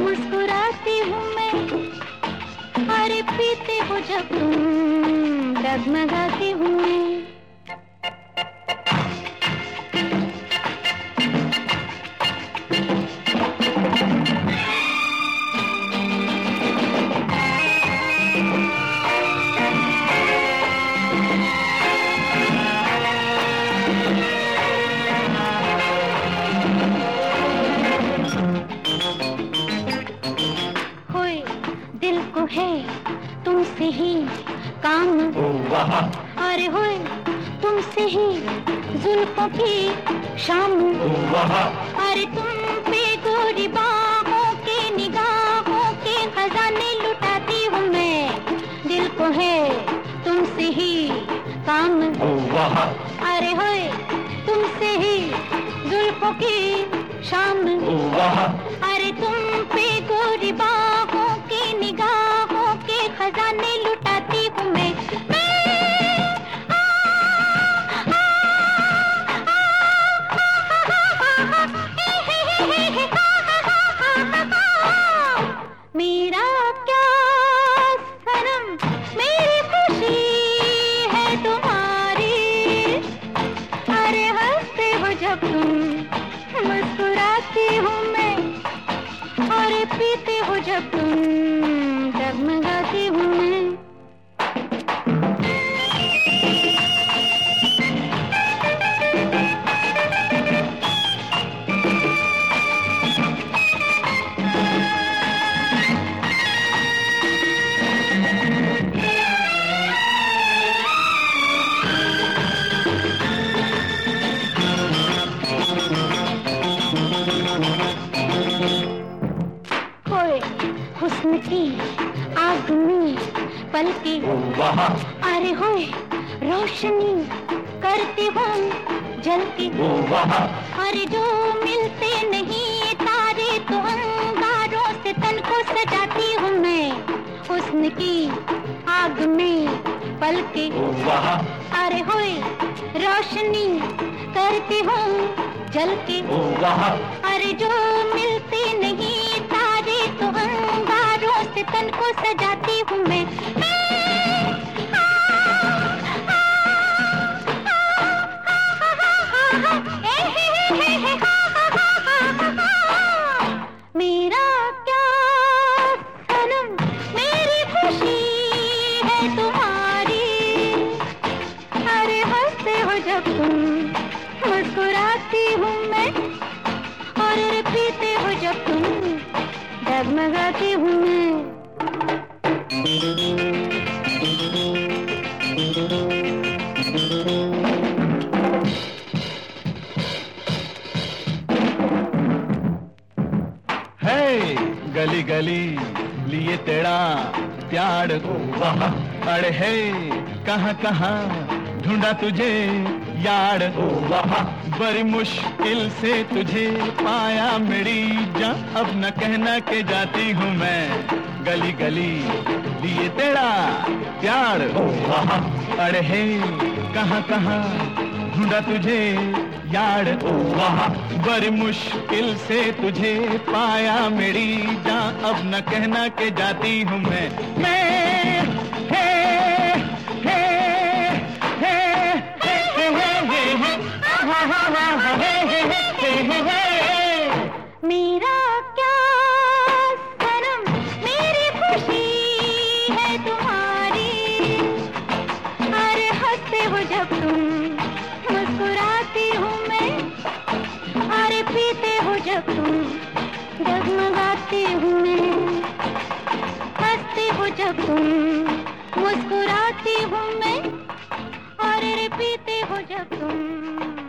मुस्कुराती हूँ मैं, अरे पीते हो जब तुम, डगमगाती हूँ मैं। दिल को है तुमसे ही काम, अरे होए तुमसे ही जुल्फों की शाम, अरे तुम पे गोरी बाहों के निगाहों के खजाने लुटाती हूँ मैं। दिल को है तुमसे ही काम, अरे होए तुमसे ही जुल्फों की शाम, अरे तुम पे गोरी बाहों के निगाहों के खजाने लुटाती हूँ मैं। मेरा क्या सनम, मेरी खुशी है तुम्हारी, अरे हंसते हो जब तुम, मुस्कुराती हूँ मैं, अरे पीते हो जब तुम, डगमगाती हूँ मैं। हुस्न की आग में पलके, अरे होए रोशनी करती हूँ जलती, अरे जो मिलते नहीं तारे तो अंगारों से तन को सजाती हूँ मैं। हुस्न की आग में पलके, अरे होए रोशनी करती हूँ जलके, अरे जो मिलते नहीं तारे तो अंगारों से तन को सजाती हूँ मैं। मेरा क्या सनम, मेरी खुशी है तुम्हारी, अरे हंसते हो जब तुम, मुस्कुराती हूँ मैं, और पीते हो जब तुम, डगमगाती हूँ मैं। है गली गली लिए तेरा प्यार, अरे है कहाँ कहाँ ढूंढा तुझे यार, बड़ी मुश्किल से तुझे पाया मेरी जान, अब न कहना के जाती हूँ मैं। गली गली लिए तेरा प्यार, अरे है कहाँ कहाँ ढूंढा तुझे यार, बड़ी मुश्किल से तुझे पाया मेरी जान, अब न कहना के जाती हूँ मैं। मेरा क्या सनम, मेरी खुशी है तुम्हारी, अरे हंसते हो जब तुम, मुस्कुराती हूँ मैं, अरे पीते हो जब तुम, डगमगाती हूँ मैं। हंसते हो जब तुम, मुस्कुराती हूँ मैं, और पीते हो जब तुम।